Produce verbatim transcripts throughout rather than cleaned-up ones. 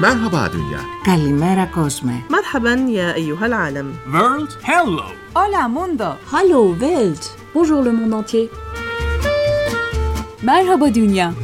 Merhaba Dünya. Kalimera Cosme. مرحبا يا أيها العالم. World, hello. Hola mundo. Hallo Welt. Bonjour le monde entier. Merhaba dünya.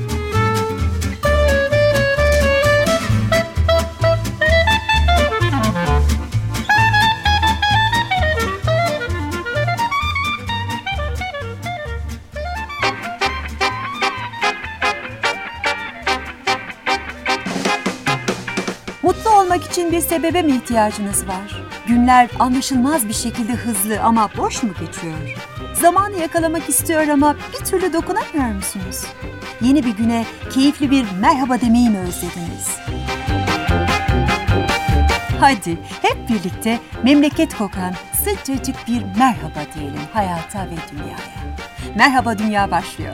Mutlu olmak için bir sebebe mi ihtiyacınız var? Günler anlaşılmaz bir şekilde hızlı ama boş mu geçiyor? Zamanı yakalamak istiyor ama bir türlü dokunamıyor musunuz? Yeni bir güne keyifli bir merhaba demeyi mi özlediniz? Hadi hep birlikte memleket kokan sıcacık bir merhaba diyelim hayata ve dünyaya. Merhaba Dünya başlıyor.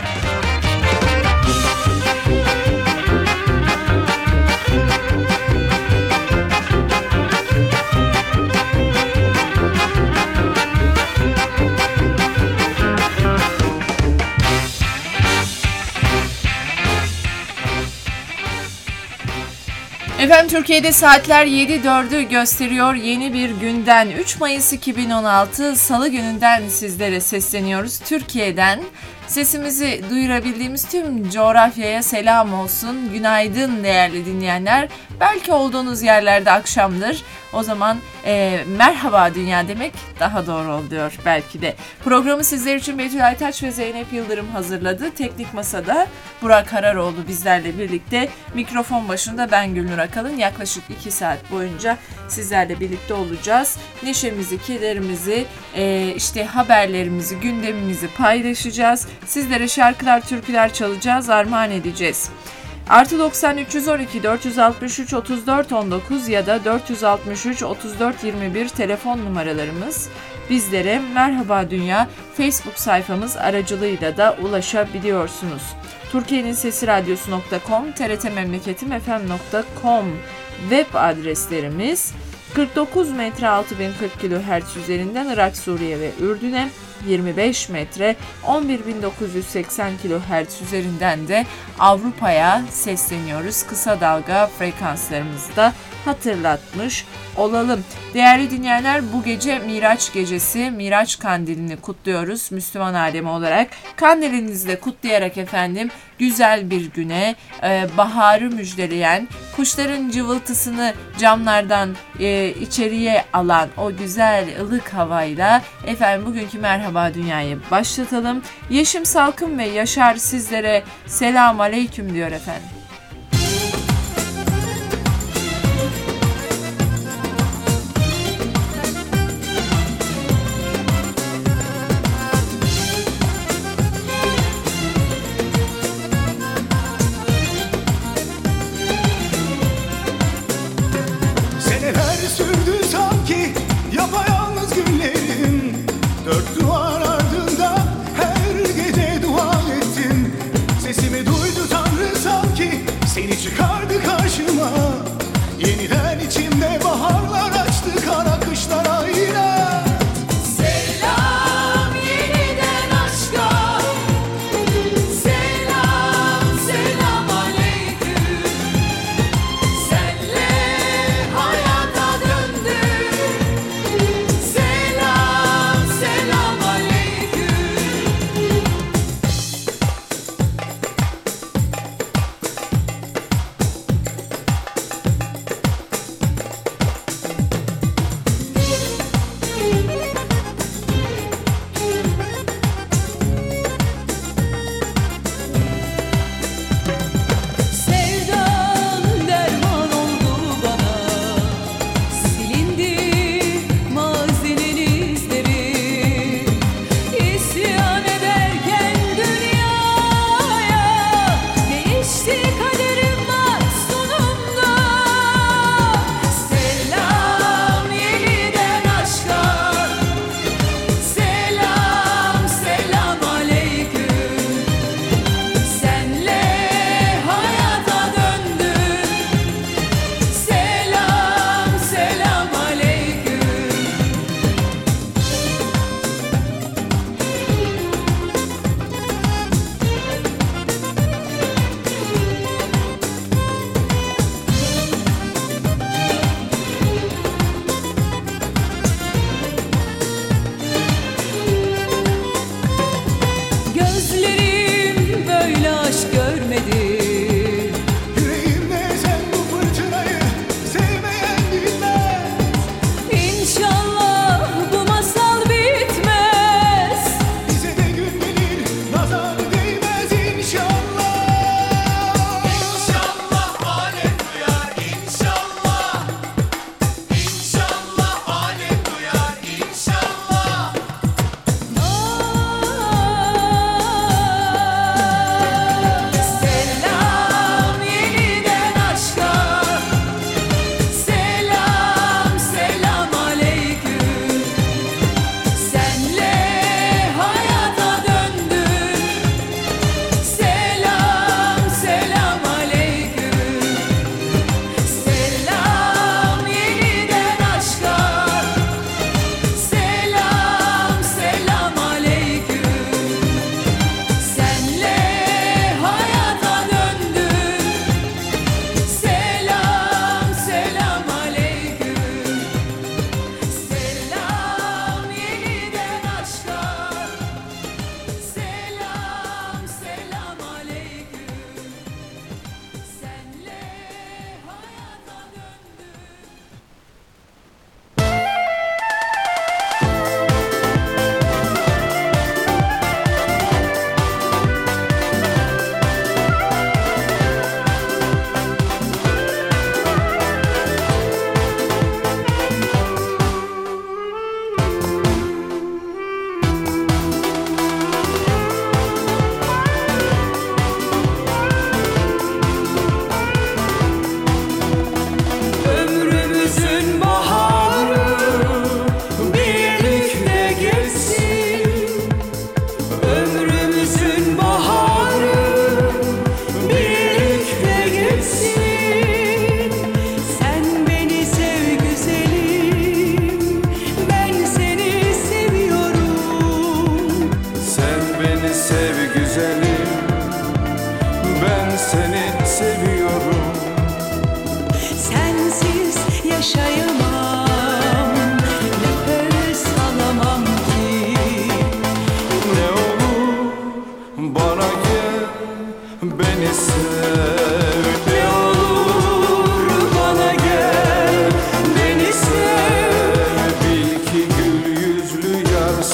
Efendim Türkiye'de saatler yedi dördü gösteriyor. Yeni bir günden üç Mayıs iki bin on altı Salı gününden sizlere sesleniyoruz. Türkiye'den sesimizi duyurabildiğimiz tüm coğrafyaya selam olsun. Günaydın değerli dinleyenler. Belki olduğunuz yerlerde akşamdır. O zaman e, merhaba dünya demek daha doğru oluyor belki de. Programı sizler için Betül Aytaç ve Zeynep Yıldırım hazırladı. Teknik Masa'da Burak Hararoğlu bizlerle birlikte. Mikrofon başında ben Gülnur Akalın. Yaklaşık iki saat boyunca sizlerle birlikte olacağız. Neşemizi, kederimizi, e, işte haberlerimizi, gündemimizi paylaşacağız. Sizlere şarkılar, türküler çalacağız, armağan edeceğiz. Artı doksan üç yüz on iki dört yüz altmış üç otuz dört on dokuz ya da dört yüz altmış üç otuz dört yirmi bir telefon numaralarımız. Bizlere Merhaba Dünya Facebook sayfamız aracılığıyla da ulaşabiliyorsunuz. Türkiye'nin Sesi Radyosu nokta com, T R T Memleketim F M nokta com web adreslerimiz. kırk dokuz metre altı bin kırk kilohertz üzerinden Irak, Suriye ve Ürdün'e, yirmi beş metre on bir bin dokuz yüz seksen kilohertz üzerinden de Avrupa'ya sesleniyoruz. Kısa dalga frekanslarımızı da hatırlatmış olalım. Değerli dinleyenler, bu gece Miraç gecesi, Miraç kandilini kutluyoruz Müslüman alemi olarak. Kandilinizi de kutlayarak efendim güzel bir güne, e, baharı müjdeleyen, kuşların cıvıltısını camlardan e, içeriye alan o güzel ılık havayla efendim bugünkü Merhaba Dünya'yı başlatalım. Yeşim Salkım ve Yaşar sizlere selam aleyküm diyor efendim. Sesimi duydu Tanrı sanki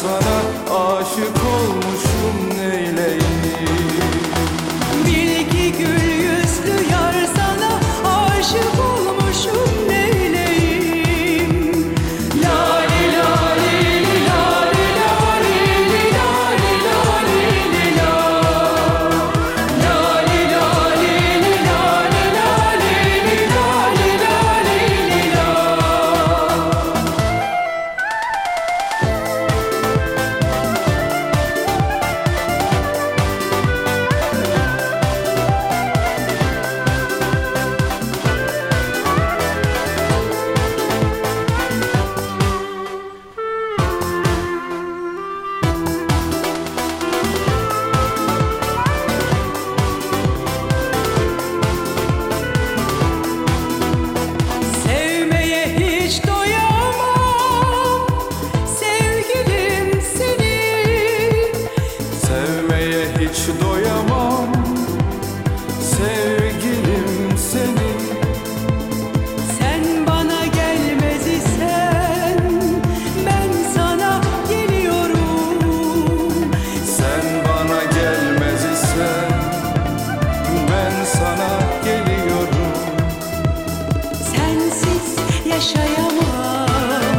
sana aşık olmuşum neyleyim. Bil ki gül yüzlü yar sana aşık olmuşum neyleyim. Lali lali lali lali lali lali la. Lali lali lali lali lali lali la. Sevmeye hiç doyamam sevgilim seni. Sevmeye hiç doyamam sevgilim seni. Sen bana gelmez isen ben sana geliyorum. Sen bana gelmez isen ben sana geliyorum. Sensiz yaşayamam,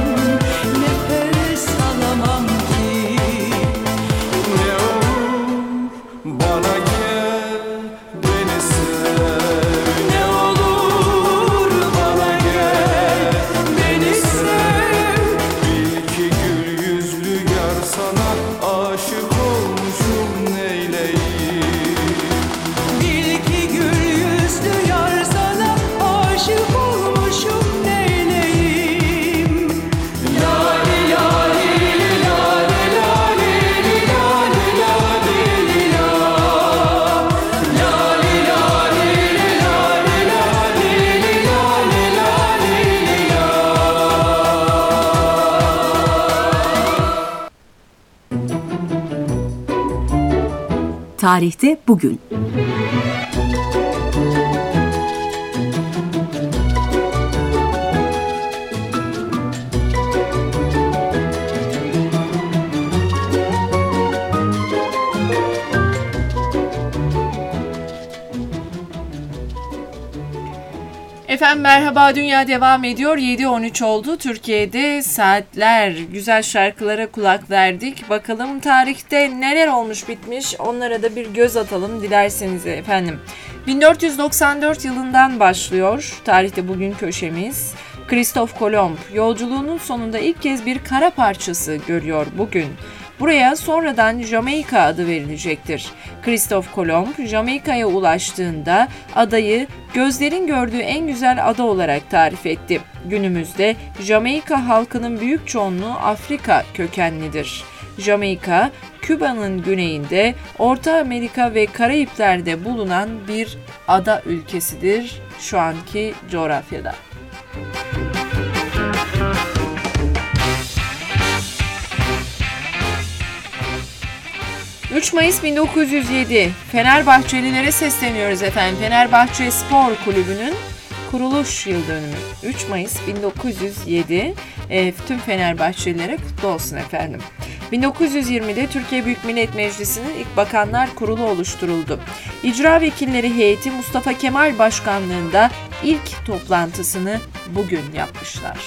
nefes alamam ki. Ne olur bana gel beni sev. Ne olur bana gel, beni sev. Bil ki gül yüzlü yar sana aşık olmuşum neyleyim. Bil ki gül yüzlü yar sana aşık olmuşum neyleyim. Lali lali lali lali lali lali la. Lali lali lali lali lali lali la. Tarihte bugün. Efendim merhaba, dünya devam ediyor. yedi on üç oldu. Türkiye'de saatler, güzel şarkılara kulak verdik. Bakalım tarihte neler olmuş bitmiş, onlara da bir göz atalım dilerseniz efendim. bin dört yüz doksan dört yılından başlıyor tarihte bugün köşemiz. Kristof Kolomb yolculuğunun sonunda ilk kez bir kara parçası görüyor bugün. Buraya sonradan Jamaika adı verilecektir. Kristof Kolomb, Jamaika'ya ulaştığında adayı gözlerin gördüğü en güzel ada olarak tarif etti. Günümüzde Jamaika halkının büyük çoğunluğu Afrika kökenlidir. Jamaika, Küba'nın güneyinde, Orta Amerika ve Karayipler'de bulunan bir ada ülkesidir şu anki coğrafyada. üç Mayıs bin dokuz yüz yedi, Fenerbahçelilere sesleniyoruz efendim. Fenerbahçe Spor Kulübü'nün kuruluş yıl dönümü. üç Mayıs bin dokuz yüz yedi, e, tüm Fenerbahçelilere kutlu olsun efendim. bin dokuz yüz yirmide Türkiye Büyük Millet Meclisi'nin ilk Bakanlar Kurulu oluşturuldu. İcra Vekilleri Heyeti Mustafa Kemal Başkanlığında ilk toplantısını bugün yapmışlar.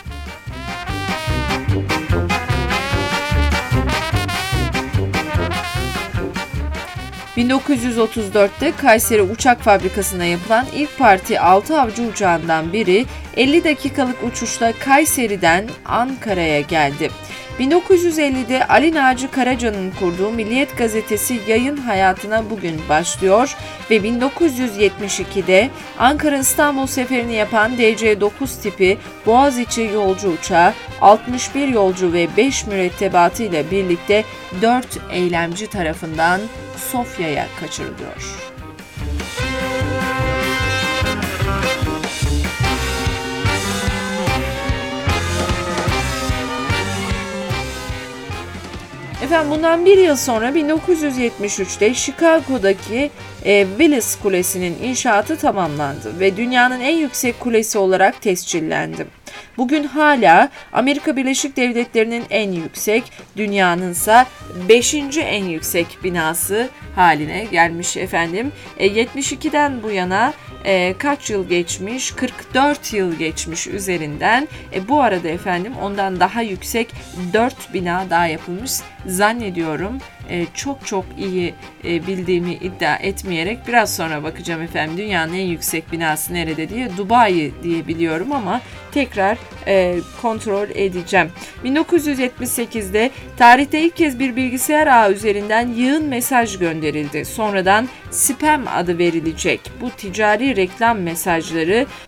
bin dokuz yüz otuz dörtte Kayseri Uçak Fabrikası'na yapılan ilk Parti altı avcı uçağından biri elli dakikalık uçuşla Kayseri'den Ankara'ya geldi. bin dokuz yüz ellide Ali Naci Karaca'nın kurduğu Milliyet Gazetesi yayın hayatına bugün başlıyor ve bin dokuz yüz yetmiş ikide Ankara-İstanbul seferini yapan D C dokuz tipi Boğaziçi yolcu uçağı altmış bir yolcu ve beş mürettebatı ile birlikte dört eylemci tarafından Sofya'ya kaçırılıyor. Efendim bundan bir yıl sonra bin dokuz yüz yetmiş üçte Chicago'daki e, Willis Kulesi'nin inşaatı tamamlandı ve dünyanın en yüksek kulesi olarak tescillendi. Bugün hala Amerika Birleşik Devletleri'nin en yüksek, dünyanınsa beşinci en yüksek binası haline gelmiş efendim. E, yetmiş ikiden bu yana e, kaç yıl geçmiş? kırk dört yıl geçmiş üzerinden. E, bu arada efendim ondan daha yüksek dört bina daha yapılmış. Zannediyorum e, çok çok iyi e, bildiğimi iddia etmeyerek biraz sonra bakacağım efendim dünyanın en yüksek binası nerede diye. Dubai diye biliyorum ama tekrar e, kontrol edeceğim. bin dokuz yüz yetmiş sekizde tarihte ilk kez bir bilgisayar ağı üzerinden yığın mesaj gönderildi. Sonradan spam adı verilecek. Bu ticari reklam mesajları